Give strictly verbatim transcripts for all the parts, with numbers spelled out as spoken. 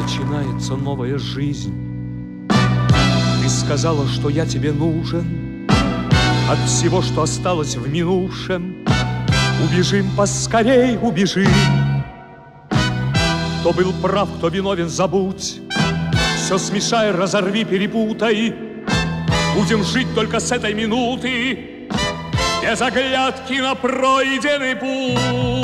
начинается новая жизнь. Ты сказала, что я тебе нужен. От всего, что осталось в минувшем, убежим поскорей, убежим. Кто был прав, кто виновен, забудь. Все смешай, разорви, перепутай. Будем жить только с этой минуты, без оглядки на пройденный путь.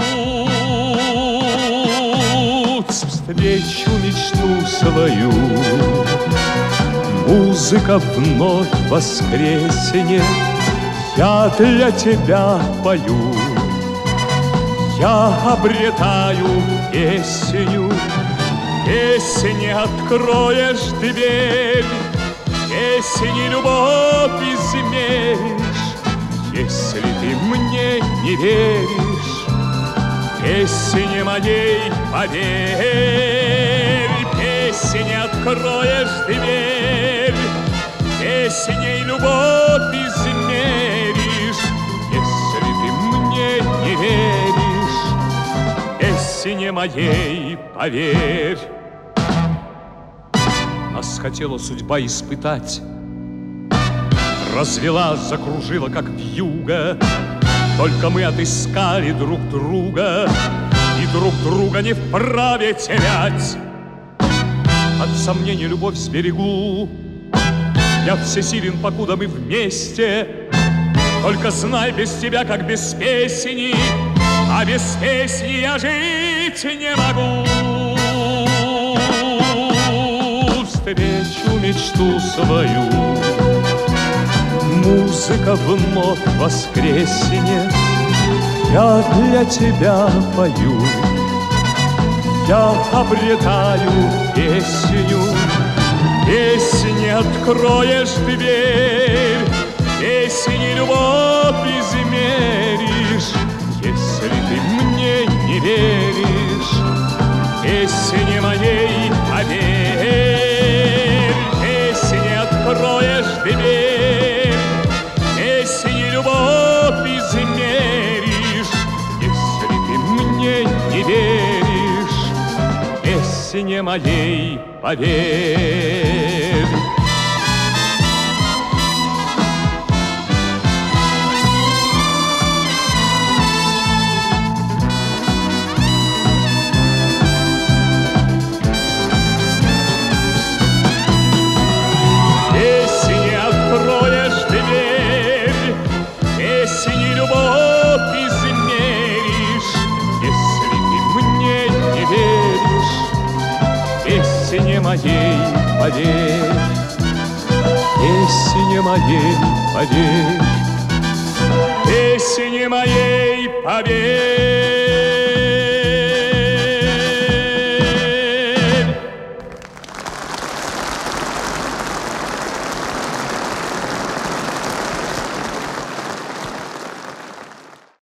Встречу мечту свою, музыка вновь воскресенет. Я для тебя пою, я обретаю песню. Песни откроешь дверь, песни любовь измеришь. Если ты мне не веришь, песне моей поверь. Песни откроешь дверь, песней любовь измеришь. Если ты мне не веришь, песне моей поверь. Нас хотела судьба испытать, развела, закружила, как вьюга. Только мы отыскали друг друга, и друг друга не вправе терять. От сомнений любовь сберегу, я всесилен, покуда мы вместе. Только знай, без тебя, как без песни, а без песни я жить не могу. Встречу мечту свою, музыка вновь воскреснет. Я для тебя пою, я обретаю песню. Песни откроешь дверь, песни любовь измеришь. Если ты мне не веришь, песни моей поверь. Песни откроешь дверь, песни любовь измеришь. Если ты мне не веришь, песне моей поверь. Песне моей поверь, песне моей поверь, песне моей поверь.